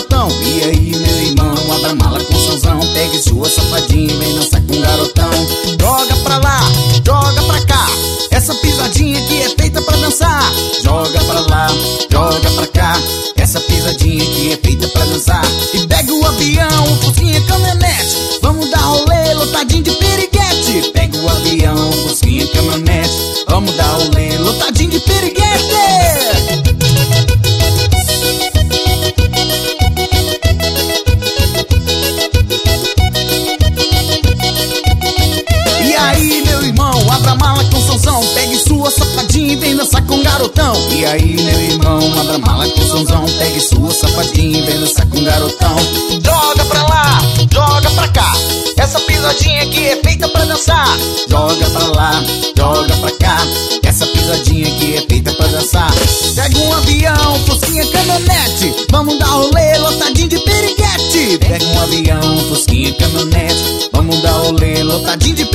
garotão. E aí, meu irmão, abra a mala com sonzão, pegue sua safadinha e vem dançar com o garotão. Joga pra lá, joga pra cá, essa pisadinha aqui é feita pra dançar. Joga pra lá, joga pra cá, essa pisadinha aqui é feita pra dançar. E pega o avião, o fusquinha, caminhonete, vamos dar rolê lotadinho de piriguete. Pega o avião, o fusquinha, caminhonete, vamos dar rolê lotadinho de piriguete. E aí, meu irmão, abra a mala com sonzão, pegue sua safadinha e vem dançar com o garotão. E aí, meu irmão, abra a mala com sonzão, pegue sua safadinha e vem dançar com o garotão. Joga pra lá, joga pra cá, essa pisadinha aqui é feita pra dançar. Joga pra lá, joga pra cá, essa pisadinha aqui é feita pra dançar. Pega um avião, fusquinha, caminhonete, vamos dar rolê lotadinho de piriguete. Pega um avião, fusquinha, caminhonete, vamos dar rolê lotadinho de